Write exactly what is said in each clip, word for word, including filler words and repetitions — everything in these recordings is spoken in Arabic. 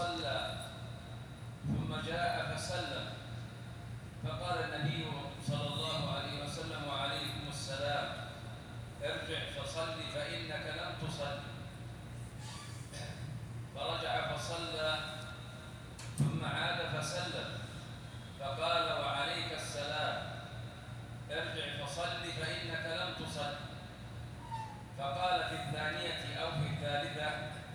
فصلى ثم جاء فسلم، فقال النبي صلى الله عليه وسلم: وعليكم السلام، ارجع فصل فإنك لم تصل. فرجع فصلى ثم عاد فسلم، فقال: وعليك السلام، ارجع فصل فإنك لم تصل. فقال في الثانية أو في الثالثة: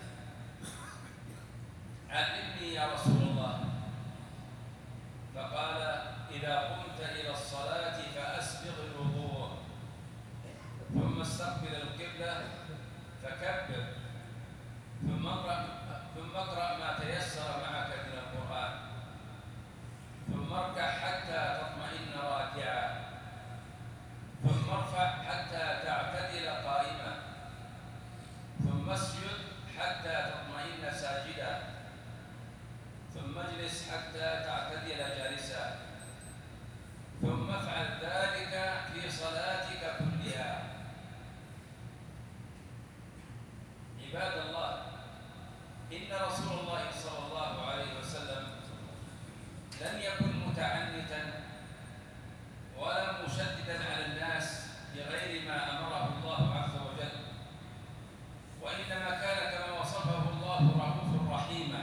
علمني يا رسول الله. فقال: إذا قمت إلى الصلاة فأسبغ الوضوء، ثم استقبل القبلة فكبر، ثم اقرأ ثم اقرأ ما تيسر معك من القرآن، ثم اركع حتى تطمئن راكعا، ثم ارفع حتى تعتدل قائما، ثم اسجد حتى تطمئن ساجدا، ثم اجلس حتى تعتدل جالسا، ثم افعل ذلك في صلاتك كلها. عباد الله، إن رسول الله صلى الله عليه وسلم لم يكن متعنتا ولا مشددا على الناس بغير ما أمره الله عز وجل، وإنما كان كما وصفه الله رؤوف رحيما،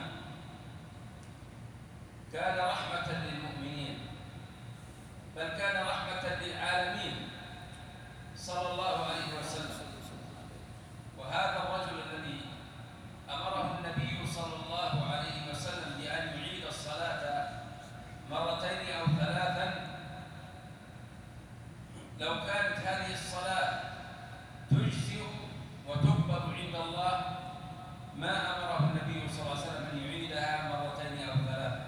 كان رحمة للمؤمنين، بل كان رحمة للعالمين صلى الله عليه وسلم. وهذا الرجل الذي أمره النبي صلى الله عليه وسلم بأن يعيد الصلاة مرتين أو ثلاثا، لو كانت هذه الصلاة تجزئ وتقبل عند الله ما أمره النبي صلى الله عليه وسلم أن يعيدها مرتين أو ثلاثا،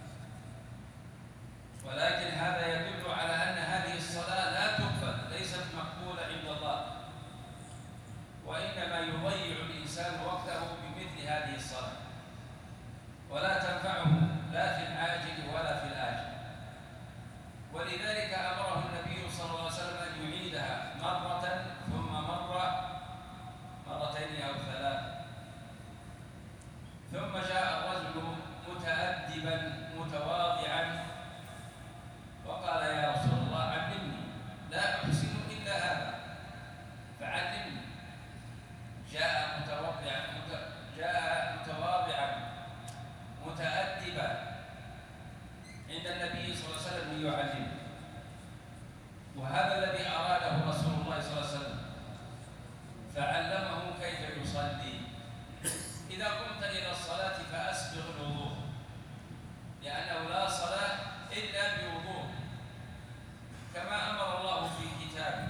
ولكن هذا يدل على أن هذه الصلاة لا تقبل، ليست مقبولة عند الله، وإنما يضيع الإنسان وقته بمثل هذه الصلاة، ولا تنفعه لا في العاجل ولا في الآجل. ولذلك أمره النبي صلى الله عليه وسلم أن يعيدها مرة ثم مرة، مرتين أو ثلاث. ثم جاء الرجل متأدبا متواضعا وقال: يا رسول الله، علمني، لا أحسن إلا هذا فعلمني. جاء متواضعا جاء متواضعا متأدبا عند النبي صلى الله عليه وسلم ليعلمه، وهذا الذي أراده رسول الله صلى الله عليه وسلم، فعلمه كيف يصلي. إذا قمت إلى الصلاة فأسبغ الوضوء، لأنه لا صلاة إلا بوضوء كما أمر الله في كتابه.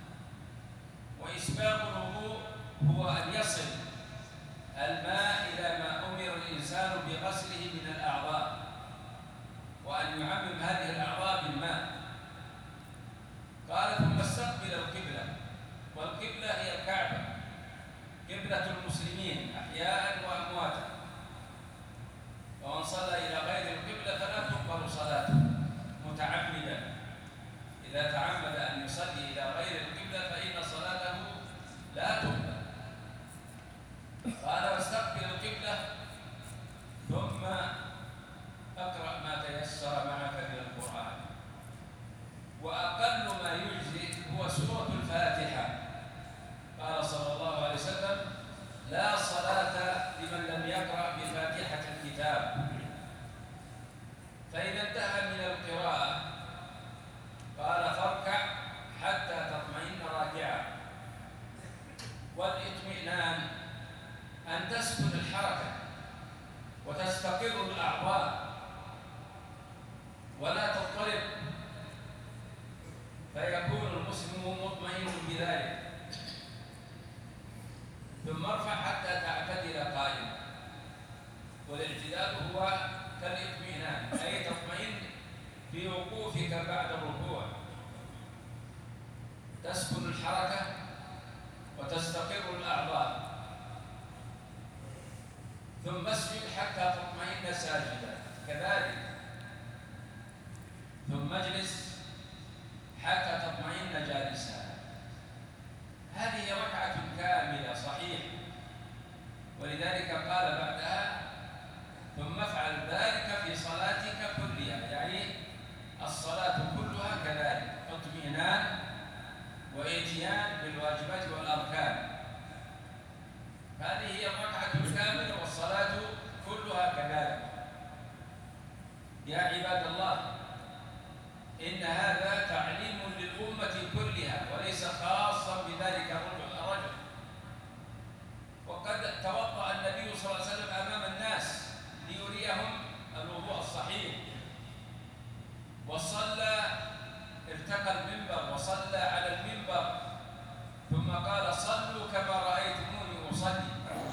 وإسباغ الوضوء هو أن يصل الماء إلى ما أمر الإنسان بغسله من الأعضاء، وأن يعمم هذه الأعضاء بالماء. قال: ثم استقبل القبلة، والقبلة هي الكعبة، قبلة المسلمين أحياء وأمواتا، ومن صلى إلى غير القبلة فلا تقبل صلاته متعمدا. إذا تعمد أن يصلي إلى غير القبلة فإن صلاته لا تقبل. قال: واستقبل القبلة ثم اقرأ ما تيسر معك من القرآن، وأقل ما يجزي هو سورة الفاتحة. قال صلى الله عليه وسلم: لا صلاة لمن لم يقرأ بفاتحة الكتاب. فإذا انتهى من القراءة قال: فاركع حتى تطمئن راكعا. والاطمئنان أن تسكن الحركة وتستقر الأعضاء ولا تضطرب، فيكون المسلم مطمئن بذلك. ثم ارفع حتى تعتدل قائما، والاعتدال هو كالاطمئنان، أي تطمئن في وقوفك بعد الركوع، تسكن الحركة وتستقر الأعضاء. ثم اسجد حتى تطمئن ساجدا كذلك، ثم اجلس حتى تطمئن جالسا. هذه ركعة كاملة صحيحة، ولذلك قال بعدها: ثم افعل ذلك في صلاتك كلها، يعني الصلاة كلها كذلك، اطمئنان وإتيان بالواجبات والأركان. هذه هي الركعة الكاملة والصلاة كلها كذلك. يا عباد الله، إن هذا تعليم للأمة كلها وليس خاصا بذلك الرجل. وقد توضأ النبي صلى الله عليه وسلم أمام الناس ليريهم الوضوء الصحيح، وصلى، ارتقى المنبر وصلى على المنبر، ثم قال: صلوا كما رأيتموني أصلي.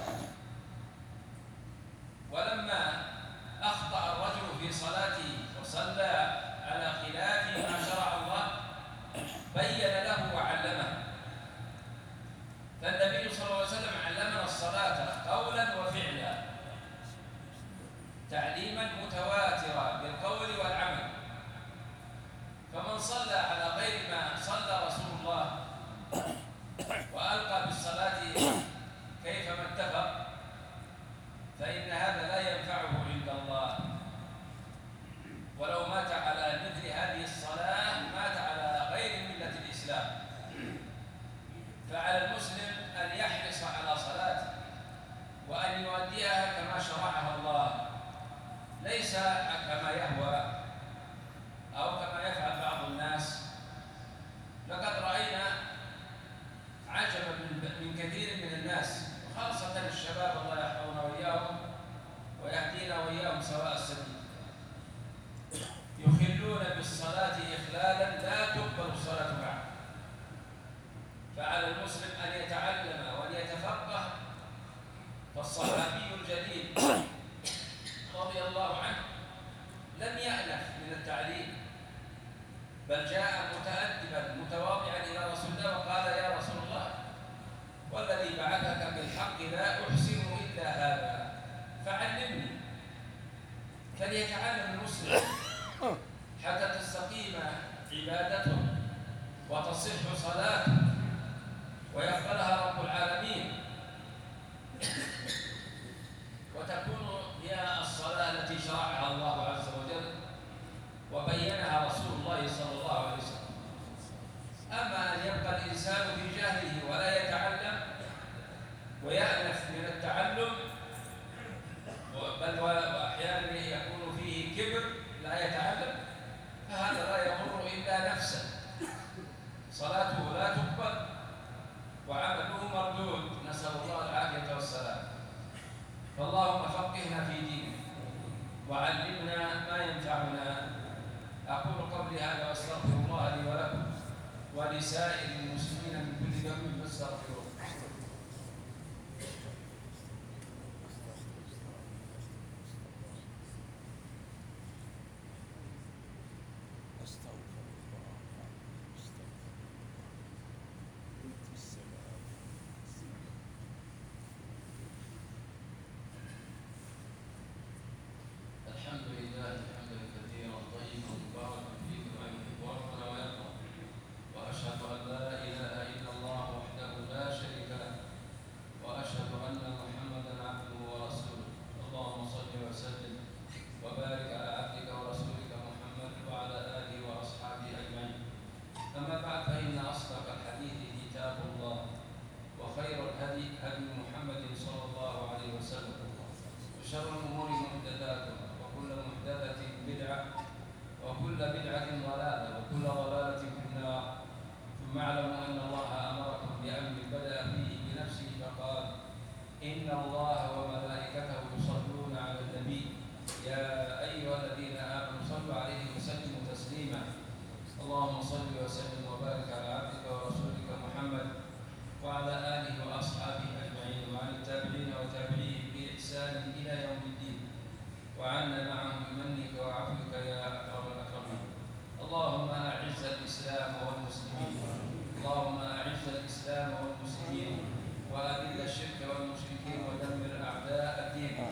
ولما أخطأ الرجل في صلاته وصلى على خلاف ما شرع الله بين له وعلمه. فالنبي صلى الله عليه وسلم علمنا الصلاة قولا وفعلا، تعليما متواترا بالقول والعمل. فمن صلى على غير ما صلى رسول الله وألقى بالصلاة كيفما اتفق فإن هذا لا ينفعه عند الله. ولو مات على مثل هذه الصلاة مات على غير ملة الإسلام. فعلى المسلم أن يحرص على صلاته وأن يؤديها كما شرعها الله، ليس كما يهوى أو كما يفعل بعض الناس. لقد رأينا عجبا من كثير من الناس، وخاصة الشباب، الله يحفظنا وإياهم ويهدينا وإياهم سواء السبيل، يخلون بالصلاة إخلالا لا تقبل الصلاة معه. فعلى المسلم أن يتعلم وأن يتفقه. فالصحابي الجليل رضي الله عنه لم يألف من التعليم، بل جاء متأدبا متواضعا إلى رسول الله وقال: يا رسول الله، والذي بعثك بالحق لا أحسن إلا هذا فعلمني. فليتعلم المسلم حتى تستقيم عبادته وتصح صلاته ويقبلها رب العالمين، وتكون هي الصلاة التي شرعها الله عز وجل وبينها رسول الله صلى الله عليه وسلم. أما أن يبقى الإنسان في جهله ولا يتعلم ويأنف من التعلم، بل وأحيانا يكون فيه كبر لا يتعلم، فهذا لا يضر إلا نفسه، صلاته لا تقبل وعمله مردود، نسأل الله العافية والسلام. فاللهم فقهنا في دينك وعلمنا ما ينفعنا. أقول قولي هذا وأستغفر الله لي ولكم ولسائر المسلمين من كل ذنب فاستغفروه. الحمد لله حمدا كثيرا طيبا مباركا فيه كما يحب ربنا ويرضى، واشهد ان لا اله الا الله وحده لا شريك له، واشهد ان محمدا عبده ورسوله. اللهم صل وسلم وبارك على عبدك ورسولك محمد وعلى اله واصحابه اجمعين. اما بعد، فان اصدق الحديث كتاب الله، وخير الهدي هدي محمد صلى الله عليه وسلم، وشر الامور محدثاتها، وكل محدثة بدعة، وكل بدعة ضلالة، وكل ضلالة في النار. ثم اعلموا أن الله أمركم بأمر بدأ فيه بنفسه فقال: إن الله وملائكته يصلون على النبي يا أيها الذين آمنوا صلوا عليه وسلموا تسليما. اللهم صل وسلم وبارك على عبدك ورسولك محمد وعلى آله وأصحابه أجمعين، وعن التابعين وتابعيهم بإحسان إلى يوم الدين، وعنا معهم بمنك وعفوك يا أكرم الأكرمين. اللهم أعز الإسلام والمسلمين، اللهم أعز الإسلام والمسلمين، وأذل الشرك والمشركين، ودمر أعداء الدين.